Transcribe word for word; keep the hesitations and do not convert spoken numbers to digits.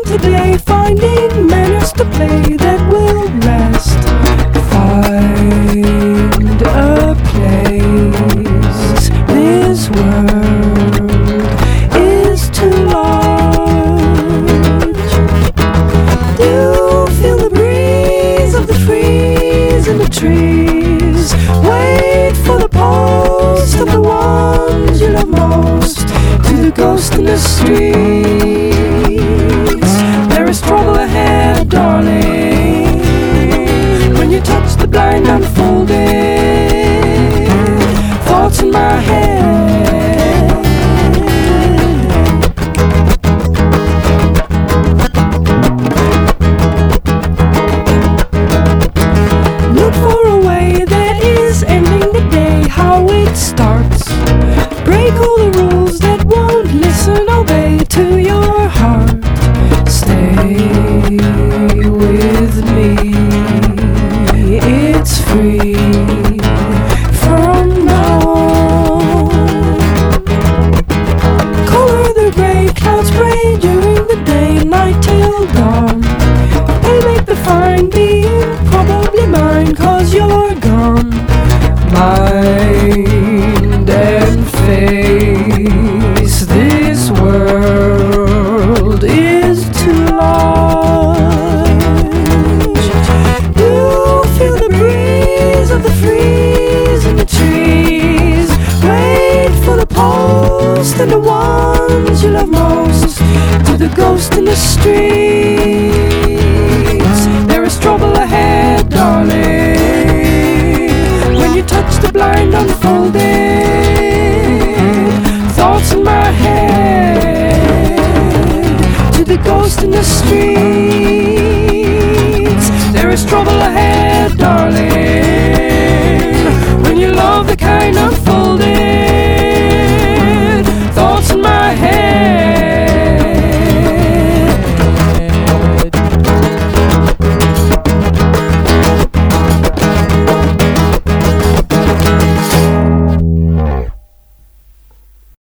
today, finding manners to play that will last. Find a place. This world is too large. Do you feel the breeze of the freeze in the trees? Wait for the pulse of the ones you love most. To the ghost in the streets, there is trouble ahead, darling. When you touch the blind unfolding, thoughts in my head. Look for a way that is ending the day how it starts. Break all the rules that won't listen, obey to your heart. Stay with me, it's free from now on. Color the gray clouds gray during the day, night till dawn. They make the fine being probably mine, cause you're gone. Mind and face, this world is too large. Do you feel the breeze of the freeze in the trees? Wait for the pulse and the ones you love most. To the ghost in the streets, there is trouble ahead, darling. When you touch the blind unfolding,